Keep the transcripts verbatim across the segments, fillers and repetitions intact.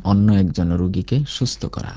অন্য একজন রোগীকে সুস্থ করা।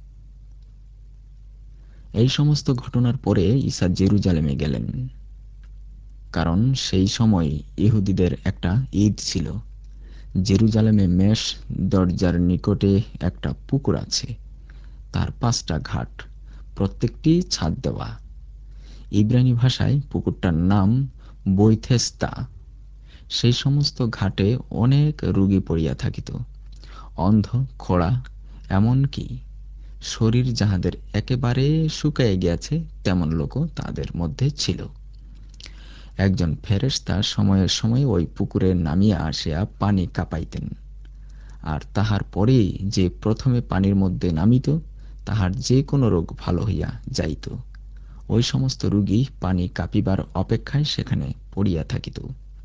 এই সমস্ত ঘটনার পরে ঈসা জেরুজালেমে গেলেন, কারণ সেই সময় ইহুদিদের একটা ঈদ ছিল। জেরুজালেমে মেষ দরজার নিকটে একটা পুকুর আছে, তার পাঁচটা ঘাট, প্রত্যেকটি ছাদ দেওয়া। ইব্রানি ভাষায় পুকুরটার নাম বৈথেস্তা। সেই সমস্ত ঘাটে অনেক রোগী পড়িয়া থাকিত, অন্ধ, খোড়া, এমনকি শরীর যাহাদের একেবারে শুকাইয়া গিয়াছে তেমন লোকও তাদের মধ্যে ছিল। একজন ফেরেশতা সময়ে সময়ে ওই পুকুরে নামিয়া আসিয়া পানি কাঁপাইতেন, আর তাহার পরেই যে প্রথমে পানির মধ্যে নামিত তাহার যে কোনো রোগ ভালো হইয়া যাইত। ওই সমস্ত রোগী পানি কাঁপিবার অপেক্ষায় সেখানে পড়িয়া থাকিত।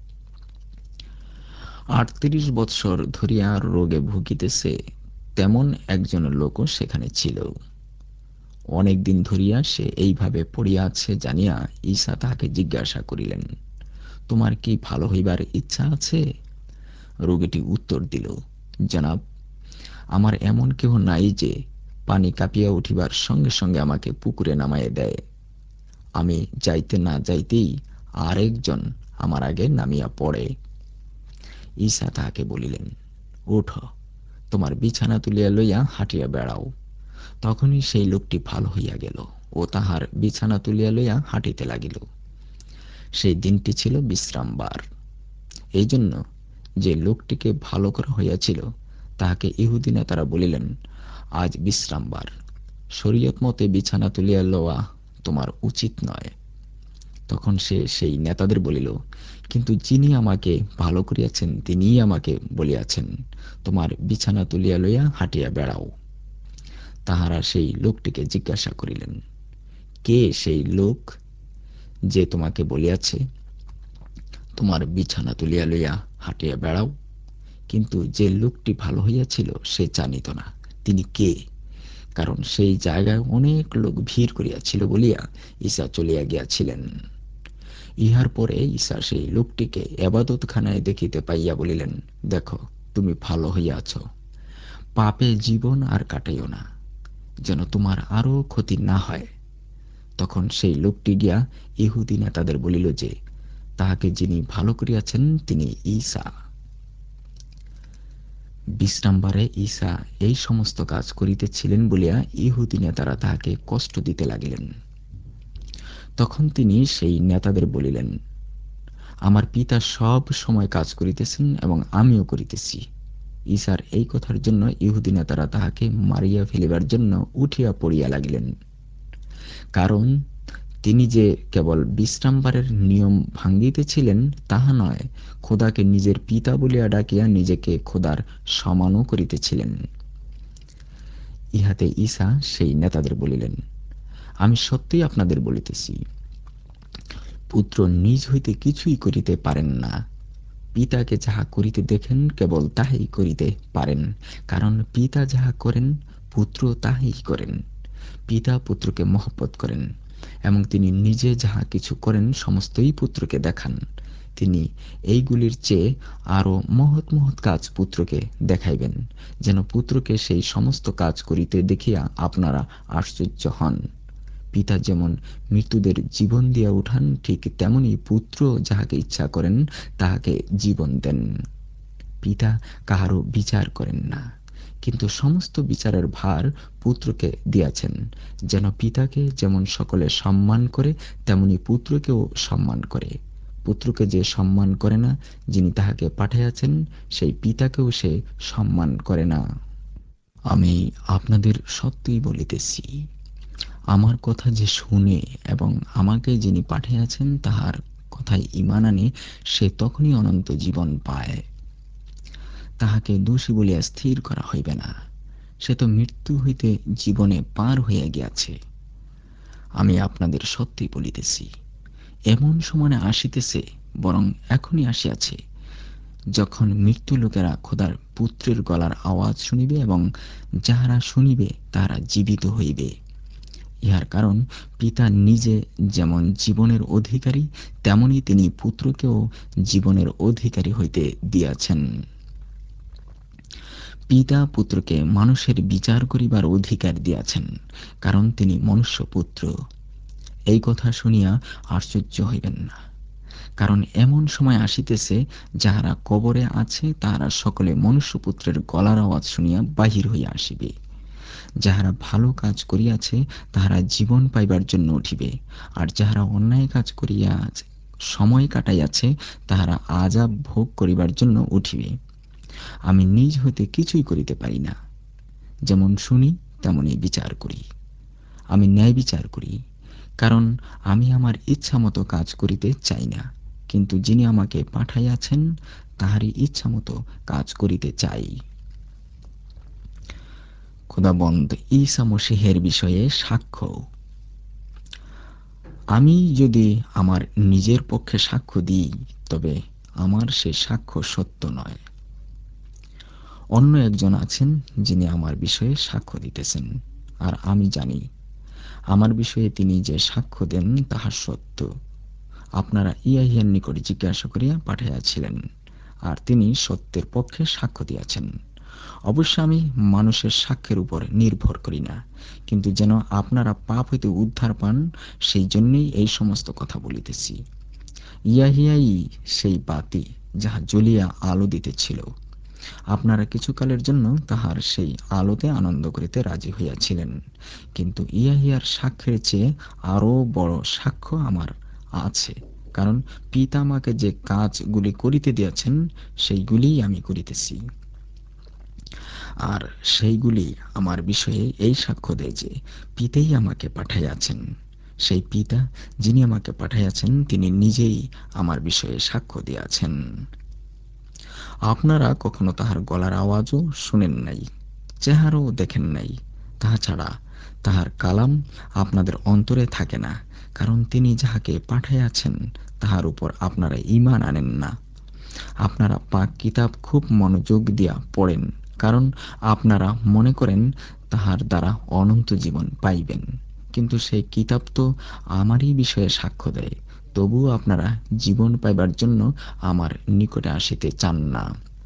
আটত্রিশ বৎসর ধরিয়া রোগে ভুগিতেছে তেমন একজন লোকও সেখানে ছিল। অনেক দিন ধরিয়া সে এইভাবে পড়িয়া আছে জানিয়া ঈসা তাহাকে জিজ্ঞাসা করিলেন, তোমার কি ভালো হইবার ইচ্ছা আছে? রোগীটি উত্তর দিল, জনাব, আমার এমন কেহ নাই যে পানি কাঁপিয়া উঠিবার সঙ্গে সঙ্গে আমাকে পুকুরে নামাইয়া দেয়। আমি যাইতে না যাইতেই আরেকজন আমার আগে নামিয়া পড়ে। ঈসা তাহাকে বলিলেন, উঠ, তোমার বিছানা তুলিয়া লইয়া হাঁটিয়া বেড়াও। তখনই সেই লোকটি ভালো হইয়া গেল ও তাহার বিছানা তুলিয়া লইয়া হাঁটিতে লাগিল। সেই দিনটি ছিল বিশ্রামবার। এই জন্য যে লোকটিকে ভালো করা হইয়াছিল তাহাকে ইহুদি নেতারা বলিলেন, আজ বিশ্রামবার, শরীয়ত মতে বিছানা তুলিয়া লওয়া তোমার উচিত নয়। তখন সে সেই নেতাদের বলিল, কিন্তু যিনি আমাকে ভালো করিয়াছেন তিনিই আমাকে বলিয়াছেন, তোমার বিছানা তুলিয়া লইয়া হাঁটিয়া বেড়াও। তাহারা সেই লোকটিকে জিজ্ঞাসা করিলেন, কে সেই লোক যে তোমাকে বলিয়াছে, তোমার বিছানা তুলিয়া লইয়া হাঁটিয়া বেড়াও? কিন্তু যে লোকটি ভালো হইয়াছিল সে জানিত না তিনি কে, কারণ সেই জায়গায় অনেক লোক ভিড় করিয়াছিল বলিয়া ঈসা চলিয়া গিয়াছিলেন। ইহার পরে ঈসা সেই লোকটিকে এবাদতখানায় দেখিতে পাইয়া বলিলেন, দেখো, তুমি ভালো হইয়াছ, পাপে জীবন আর কাটাইও না, যেন তোমার আরো ক্ষতি না হয়। তখন সেই লোকটি গিয়া ইহুদি নেতাদের বলিল যে তাহাকে যিনি ভালো করিয়াছেন তিনি ঈসা। বিশ্রামবারে ঈসা এই সমস্ত কাজ করিতেছিলেন বলিয়া ইহুদি নেতারা তাহাকে কষ্ট দিতে লাগিলেন। তখন তিনি সেই নেতাদের বলিলেন, আমার পিতা সব সময় কাজ করিতেছেন এবং আমিও করিতেছি। ঈসার এই কথার জন্য ইহুদি নেতারা তাহাকে মারিয়া ফেলিবার জন্য উঠিয়া পড়িয়া লাগিলেন, কারণ তিনি যে কেবল বিশ্রামবারের নিয়ম ভাঙ্গিতেছিলেন তাহা নয়, খোদাকে নিজের পিতা বলিয়া ডাকিয়া নিজেকে খোদার সমানও করিতেছিলেন। ইহাতে ঈসা সেই নেতাদের বলিলেন, আমি সত্যই আপনাদের বলিতেছি, পুত্র নিজ হইতে কিছুই করিতে পারেন না, পিতাকে যাহা করিতে দেখেন কেবল তাহাই করিতে পারেন, কারণ পিতা যাহা করেন পুত্র তাহাই করেন। পিতা পুত্রকে মহব্বত করেন এবং তিনি নিজে যাহা কিছু করেন সমস্তই পুত্রকে দেখান। তিনি এইগুলির চেয়ে আরো মহৎ মহৎ কাজ পুত্রকে দেখাইবেন, যেন পুত্রকে সেই সমস্ত কাজ করিতে দেখিয়া আপনারা আশ্চর্য হন। পিতা যেমন মৃত্যুদের জীবন দিয়া উঠান, ঠিক তেমনি পুত্র যাহাকে ইচ্ছা করেন তাহাকে জীবন দেন। পিতা কাহারও বিচার করেন না, কিন্তু সমস্ত বিচারের ভার পুত্রকে দিয়াছেন, যেন পিতাকে যেমন সকলে সম্মান করে তেমনি পুত্রকেও সম্মান করে। পুত্রকে যে সম্মান করে না, যিনি তাহাকে পাঠাইয়াছেন সেই পিতাকেও সে সম্মান করে না। আমি আপনাদের সত্যই বলিতেছি, আমার কথা যে শুনে এবং আমাকে যিনি পাঠিয়েছেন তাহার কথায় ঈমান আনে, সে তখনই অনন্ত জীবন পায়। তাহাকে দোষী বলিয়া স্থির করা হইবে না, সে তো মৃত্যু হইতে জীবনে পার হইয়া গিয়াছে। আমি আপনাদের সত্যই বলিতেছি, এমন সময় আসিতেছে, বরং এখনই আসিয়াছে, যখন মৃত্যু লোকেরা খোদার পুত্রের গলার আওয়াজ শুনিবে এবং যাহারা শুনিবে তাহারা জীবিত হইবে। ইহার কারণ পিতা নিজে যেমন জীবনের অধিকারী, তেমনি তিনি পুত্রকেও জীবনের অধিকারী হইতে দিয়াছেন। পিতা পুত্রকে মানুষের বিচার করিবার অধিকার দিয়াছেন, কারণ তিনি মনুষ্যপুত্র। এই কথা শুনিয়া আশ্চর্য হইবেন না, কারণ এমন সময় আসিতেছে, যাহারা কবরে আছে তাহারা সকলে মনুষ্যপুত্রের গলার আওয়াজ শুনিয়া বাহির হইয়া আসিবে। যাহারা ভালো কাজ করিয়াছে তাহারা জীবন পাইবার জন্য উঠিবে, আর যাহারা অন্যায় কাজ করিয়া সময় কাটাইয়াছে তাহারা আযাব ভোগ করিবার জন্য উঠিবে। আমি নিজ হইতে কিছুই করিতে পারি না, যেমন শুনি তেমনি বিচার করি। আমি ন্যায় বিচার করি, কারণ আমি আমার ইচ্ছামতো কাজ করিতে চাই না, কিন্তু যিনি আমাকে পাঠাইয়াছেন তাহারই ইচ্ছামতো কাজ করিতে চাই। খোদাবন্দ ঈসা মসীহের বিষয়ে সাক্ষ্য। আমি যদি আমার নিজের পক্ষে সাক্ষ্য দিই, তবে আমার সে সাক্ষ্য সত্য নয়। অন্য একজন আছেন যিনি আমার বিষয়ে সাক্ষ্য দিতেছেন, আর আমি জানি আমার বিষয়ে তিনি যে সাক্ষ্য দেন তাহা সত্য। আপনারা ইয়াহিয়ার নিকট জিজ্ঞাসা করিয়া পাঠাইয়াছিলেন, আর তিনি সত্যের পক্ষে সাক্ষ্য দিয়াছেন। অবশ্য আমি মানুষের সাক্ষ্যের উপর নির্ভর করি না, কিন্তু যেন আপনারা পাপ হইতে উদ্ধার পান, সেই জন্যই এই সমস্ত কথা বলিতেছি। ইয়াহিয়াই সেই বাতি যাহা জ্বলিয়া আলো দিতেছিল। আপনারা কিছুকালের জন্য তাহার সেই আলোতে আনন্দ করিতে রাজি হইয়াছিলেন, কিন্তু ইয়াহিয়ার সাক্ষ্যের চেয়ে আরও বড় সাক্ষ্য আমার আছে, কারণ পিতা আমাকে যে কাজগুলি করিতে দিয়াছেন সেইগুলিই আমি করিতেছি। আর সেইগুলি আমার বিষয়ে এই সাক্ষ্য দেয় যে পিতাই আমাকে পাঠাইয়াছেন। সেই পিতা যিনি আমাকে পাঠাইয়াছেন তিনি নিজেই আমার বিষয়ে সাক্ষ্য দিয়াছেন। আপনারা কখনো তাহার গলার আওয়াজও শুনেন নাই, চেহারাও দেখেন নাই। তাহা ছাড়া তাহার কালাম আপনাদের অন্তরে থাকে না, কারণ তিনি যাহাকে পাঠাইয়াছেন তাহার উপর আপনারা ঈমান আনেন না। আপনারা পাক কিতাব খুব মনোযোগ দিয়া পড়েন, কারণ আপনারা মনে করেন তাহার দ্বারা অনন্ত জীবন পাইবেন। কিন্তু সেই কিতাব তো আমারই বিষয়ে সাক্ষ্য দেয়, তবুও আপনারা জীবন পাইবার জন্য আমার নিকটে আসিতে চান না।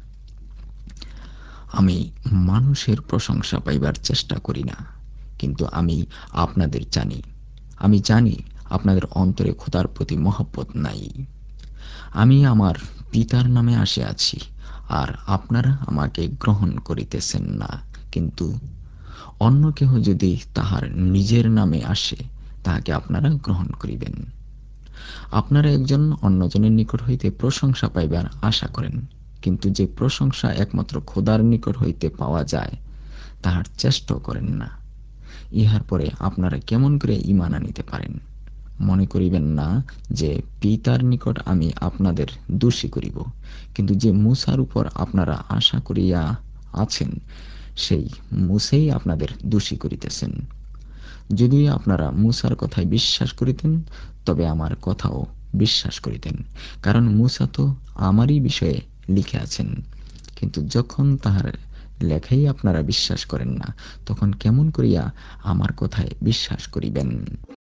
আমি মানুষের প্রশংসা পাইবার চেষ্টা করি না, কিন্তু আমি আপনাদের জানি। আমি জানি আপনাদের অন্তরে খোদার প্রতি মহব্বত নাই। আমি আমার পিতার নামে আসিয়াছি, আর আপনারা আমাকে গ্রহণ করিতেছেন না। কিন্তু অন্য কেহ যদি তাহার নিজের নামে আসে, তাহাকে আপনারা গ্রহণ করিবেন। আপনারা একজন অন্যজনের নিকট হইতে প্রশংসা পাইবার আশা করেন, কিন্তু যে প্রশংসা একমাত্র খোদার নিকট হইতে পাওয়া যায়, তাহার চেষ্টাও করেন না। ইহার পরে আপনারা কেমন করে ঈমান আনিতে পারেন? মনে করিবেন না যে পিতার নিকট আমি আপনাদের দোষী করিব, কিন্তু যে মূসার উপর আপনারা আশা করিয়া আছেন, সেই মূসাই আপনাদের দোষী করিতেছেন। যদি আপনারা মূসার কথায় বিশ্বাস করিতেন, তবে আমার কথাও বিশ্বাস করিতেন, কারণ মূসা তো আমারই বিষয়ে লিখিয়াছেন। কিন্তু যখন তাহার লেখাই আপনারা বিশ্বাস করেন না, তখন কেমন করিয়া আমার কথায় বিশ্বাস করিবেন?